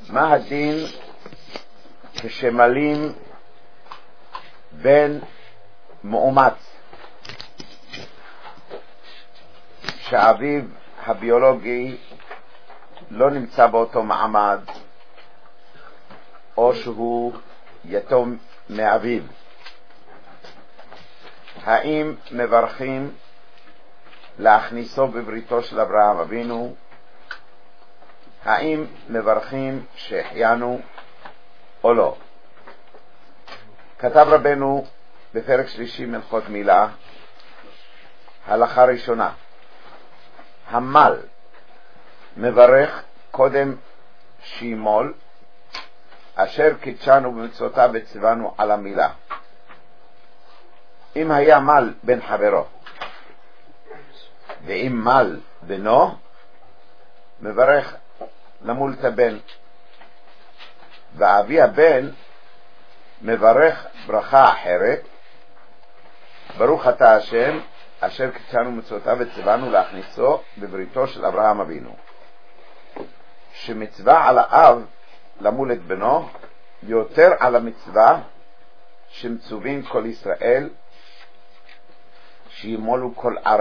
מה הדין כשמלים בין מאומץ שאביו הביולוגי לא נמצא באותו מעמד או שהוא יתום מאביו? האם מברכים להכניסו בבריתו של אברהם אבינו? האם מברכים שהחיינו או לא? כתב רבנו בפרק שלישי מלכות מילה, הלכה ראשונה: המל מברך קודם שימול אשר קידשנו במצוותיו וציוונו על המילה. אם היה מל בן חברו ואם מל בנו, מברך למול את הבן, ואבי הבן מברך ברכה אחרת: ברוך אתה השם אשר קידשנו מצוותיו וציוונו להכניסו בבריתו של אברהם אבינו. שמצווה על האב למול את בנו יותר על המצווה שמצווים כל ישראל שימולו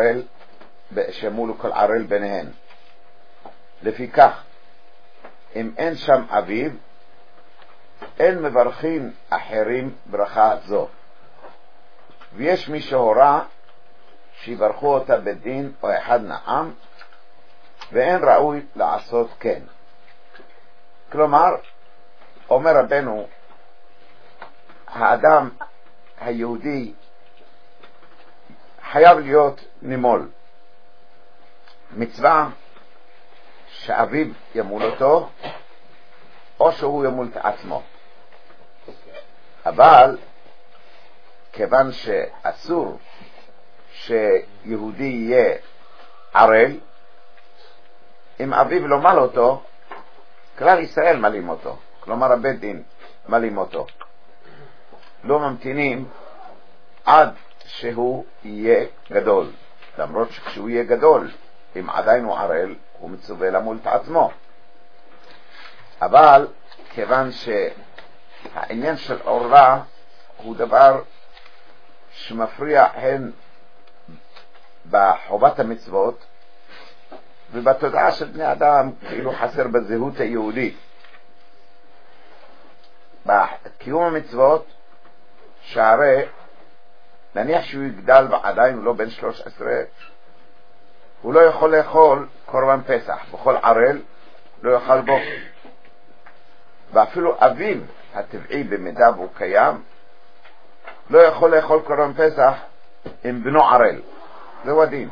כל ערל ביניהן. לפיכך אם אין שם אביו, אין מברכים אחרים ברכה זו, ויש מי שהורה שיברכו אותה בדין או אחד נעם, ואין ראוי לעשות כן. כלומר, אומר רבנו, האדם היהודי חייב להיות נימול, מצווה שאביו ימול אותו או שהוא ימול את עצמו. אבל כיוון שאסור שיהודי יהיה ערל, אם אביו לא מל אותו, כלל ישראל מלים אותו, כלומר הבית דין מלים אותו, לא ממתינים עד שהוא יהיה גדול, למרות שכשהוא יהיה גדול, אם עדיין הוא ערל, הוא מצווה למול את עצמו. אבל כיוון שהעניין של עורלה הוא דבר שמפריע הן בחובת המצוות ובתודעה של בני אדם, כאילו חסר בזהות היהודית. בקיום המצוות, שהרי נניח שהוא יגדל ועדיין הוא לא בן 13, הוא לא יכול לאכול קורבן פסח, בכל ערל לא יאכל בו, ואפילו אביו הטבעי במידה והוא קיים לא יכול לאכול קורבן פסח עם בנו ערל. זהו הדין.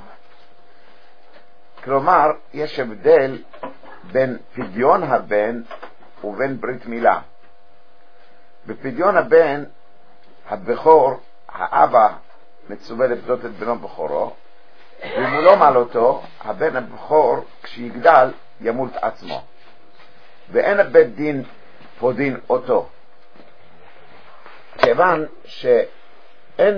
כלומר, יש הבדל בין פדיון הבן ובין ברית מילה. בפדיון הבן הבכור, האבא מצווה לפדות את בנו בכורו, ואם הוא לא מל אותו, הבן הבכור כשיגדל ימול את עצמו, ואין הבית דין פודין אותו. כיוון שאין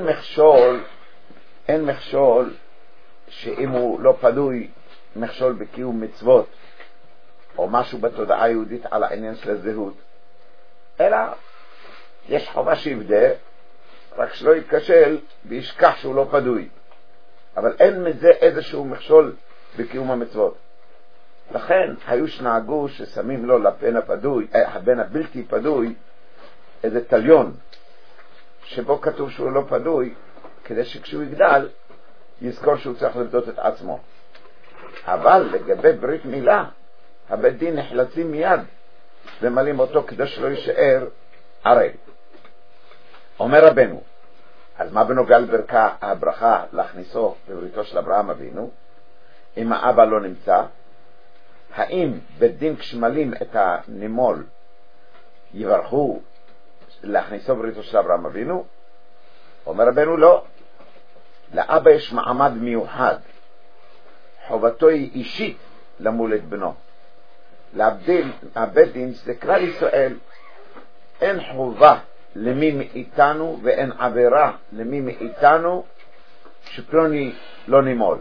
מכשול שאם הוא לא פדוי, מכשול בקיום מצוות או משהו בתודעה היהודית על העניין של הזהות, אלא יש חובה שיבדה, רק שלא יתקשל וישכח שהוא לא פדוי, אבל אין מזה איזשהו מכשול בקיום המצוות. לכן היו שנהגו ששמים לו לבן הבלתי פדוי איזה תליון שבו כתוב שהוא לא פדוי, כדי שכשהוא יגדל יזכור שהוא צריך לבדות את עצמו. אבל לגבי ברית מילה, הבית דין נחלצים מיד ומלים אותו כדי שלא יישאר ערל. אומר רבנו, אז מה בנוגע הברכה להכניסו בבריתו של אברהם אבינו אם האבא לא נמצא? האם בית דין כשמלים את הנימול יברכו להכניסו בבריתו של אברהם אבינו? אומר רבנו, לא. לאבא יש מעמד מיוחד, חובתו היא אישית למול את בנו. להבדיל הבית דין זה כלל ישראל, אין חובה למי מאיתנו ואין עבירה למי מאיתנו שפלוני לא נימול,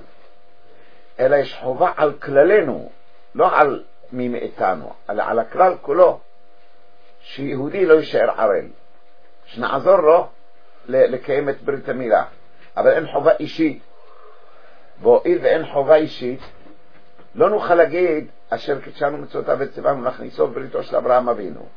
אלא יש חובה על כללנו, לא על מי מאיתנו, אלא על הכלל כולו, שיהודי לא יישאר ערל, שנעזור לו לקיים את ברית המילה, אבל אין חובה אישית. והואיל ואין חובה אישית, לא נוכל להגיד אשר קידשנו מצוותיו וציוונו להכניסו בבריתו של אברהם אבינו,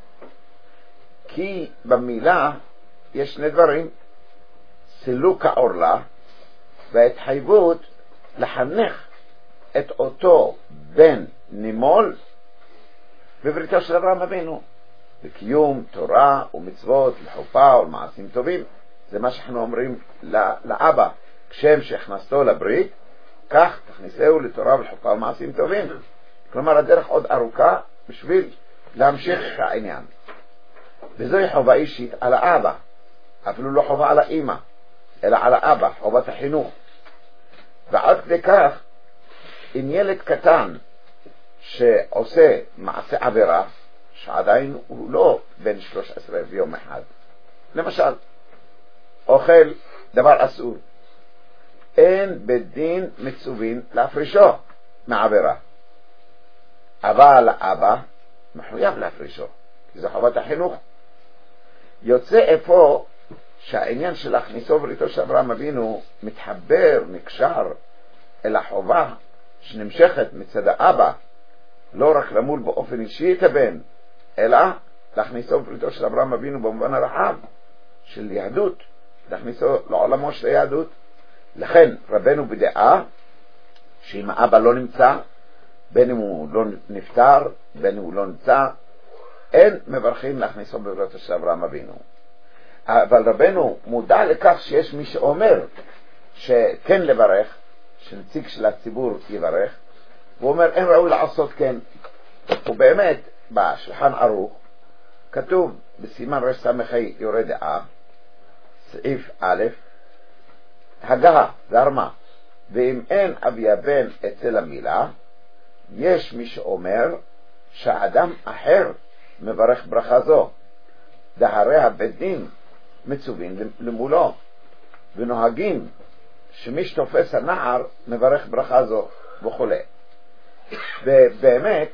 כי במילה יש שני דברים: סילוק העורלה וההתחייבות לחנך את אותו בן נימול בבריתו של אברהם אבינו, בקיום תורה ומצוות, לחופה ולמעשים טובים. זה מה שאנחנו אומרים לאבא, כשם שהכנסתו לברית, כך תכניסהו לתורה ולחופה ולמעשים טובים. כלומר, הדרך עוד ארוכה בשביל להמשיך את העניין. וזוהי חובה אישית על האבא, אפילו לא חובה על האמא, אלא על האבא, חובת החינוך. ועד כדי כך, אם ילד קטן שעושה מעשה עבירה, שעדיין הוא לא בן 13 ביום אחד, למשל אוכל דבר אסור, אין בדין מצווין להפרישו מעבירה, אבל האבא מחויב להפרישו, כי זה חובת החינוך. יוצא איפה שהעניין של להכניסו בריתו של אברהם אבינו מתחבר, נקשר אל החובה שנמשכת מצד האבא, לא רק למול באופן אישי את הבן, אלא להכניסו בבריתו של אברהם אבינו במובן הרחב של יהדות, להכניסו לעולמו של היהדות. לכן רבנו בדעה שאם האבא לא נמצא, בין אם הוא לא נפטר, בין אם הוא לא נמצא, אין מברכים להכניסו בבריתו של אברהם אבינו. אבל רבנו מודע לכך שיש מי שאומר שכן לברך, שנציג של הציבור יברך, והוא אומר אין ראוי לעשות כן. ובאמת בשולחן ערוך כתוב בסימן רש סמכי יורה דעה, סעיף א', הגה והרמה, ואם אין אבי הבן אצל המילה, יש מי שאומר שהאדם אחר מברך ברכה זו, דהרי הבית דין מצווין למולו, ונוהגים שמי שתופס הנער מברך ברכה זו וכו'. ובאמת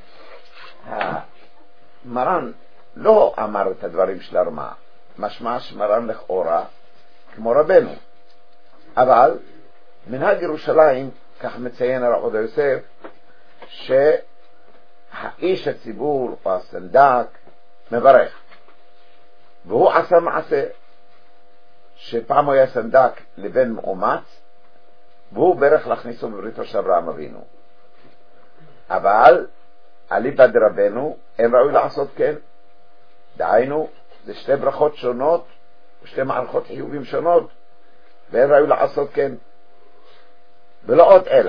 מרן לא אמר את הדברים של הרמה, משמע שמרן לכאורה כמו רבנו, אבל מנהג ירושלים, כך מציין הרב עובדיה יוסף, שהאיש הציבור או הסנדק מברך, והוא עשה מעשה שפעם הוא היה סנדק לבן מאומץ, והוא ברך להכניסו בבריתו של אברהם אבינו, אבל אליבא דרבנו אין ראוי לעשות כן. דהיינו, זה שתי ברכות שונות ושתי מערכות חיובים שונות, ואין ראוי לעשות כן. ולא עוד אלא,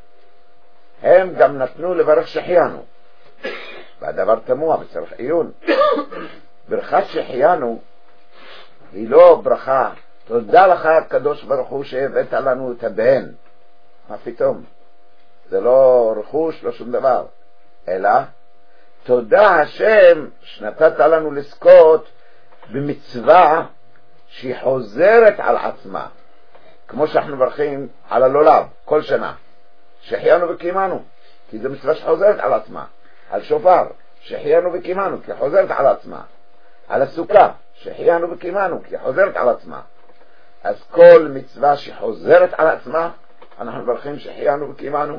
הם גם נתנו לברך שהחיינו, והדבר תמוה וצריך עיון. ברכת שהחיינו היא לא ברכה תודה לך הקדוש ברוך הוא שהבאת לנו את הבן, מה פתאום, זה לא רכוש, לא שום דבר, אלא תודה השם שנתת לנו לזכות במצווה שהיא חוזרת על עצמה, כמו שאנחנו מברכים על הלולב כל שנה, שהחיינו וקיימנו, כי זו מצווה שחוזרת על עצמה. על שופר, שהחיינו וקיימנו, כי חוזרת על עצמה. על הסוכה, שהחיינו וקיימנו, כי חוזרת על עצמה. אז כל מצווה שחוזרת על עצמה, אנחנו מברכים שהחיינו וקיימנו.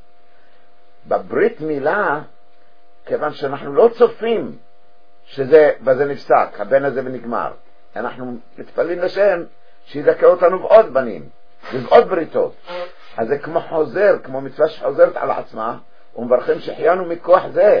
בברית מילה, כיוון שאנחנו לא צופים שזה בזה נפסק, הבן הזה ונגמר, אנחנו מתפללים לשם שידכא אותנו בעוד בנים ובעוד בריתות. אז זה כמו חוזר, כמו מצווה שחוזרת על עצמה, ומברכים שהחיינו מכוח זה.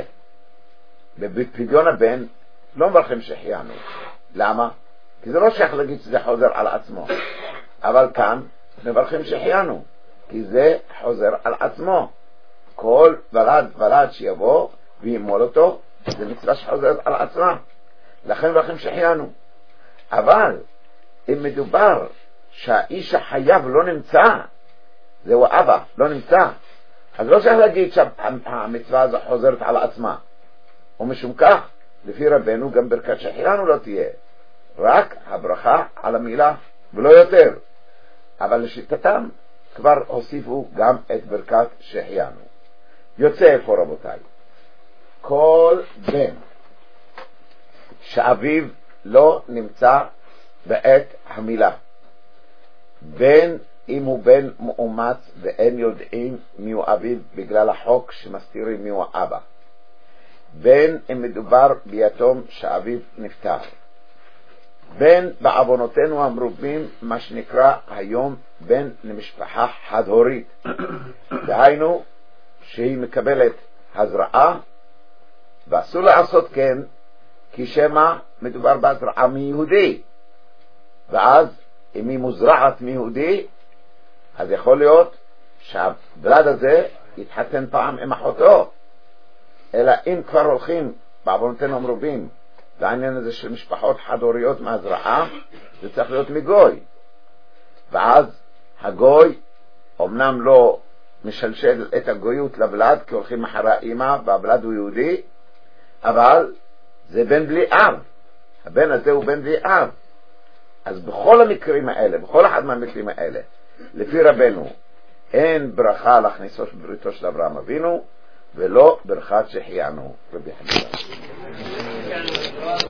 בפדיון הבן לא מברכים שהחיינו. למה? כי זה לא שייך להגיד שזה חוזר על עצמו, אבל כאן מברכים שהחיינו, כי זה חוזר על עצמו. כל ולד שיבוא וימול אותו, זה מצווה שחוזרת על עצמה, לכן מברכים שהחיינו. אבל אם מדובר שהאיש החייב לא נמצא, זהו אבא, לא נמצא, אז לא צריך להגיד שהמצווה הזו חוזרת על עצמה. ומשום כך, לפי רבנו, גם ברכת שהחיינו לא תהיה, רק הברכה על המילה ולא יותר. אבל לשיטתם כבר הוסיפו גם את ברכת שהחיינו. יוצא איפה רבותיי, כל בן שאביו לא נמצא בעת המילה, בין אם הוא בן מאומץ ואין יודעים מי הוא אביו בגלל החוק שמסתירים מי הוא האבא, בין אם מדובר ביתום שאביו נפטר, בין בעוונותינו המרובים מה שנקרא היום בין למשפחה חד-הורית, דהיינו שהיא מקבלת הזרעה ואסור לעשות כן כי שמה מדובר בהזרעה מיהודי, ואז אם היא מוזרעת מיהודי אז יכול להיות שהבלד הזה יתחתן פעם עם אחותו. אלא אם כבר הולכים בעוונותינו המרובים לעניין הזה של משפחות חד-הוריות מהזרעה, זה צריך להיות מגוי, ואז הגוי אמנם לא משלשל את הגויות לבלד כי הולכים אחרי האמא והבלד הוא יהודי, אבל זה בן בלי אב, הבן הזה הוא בן בלי אב. אז בכל המקרים האלה, בכל אחד מהמקרים האלה, לפי רבנו אין ברכה להכניסו בבריתו של אברהם אבינו ולא ברכת שהחיינו. רבי חנינא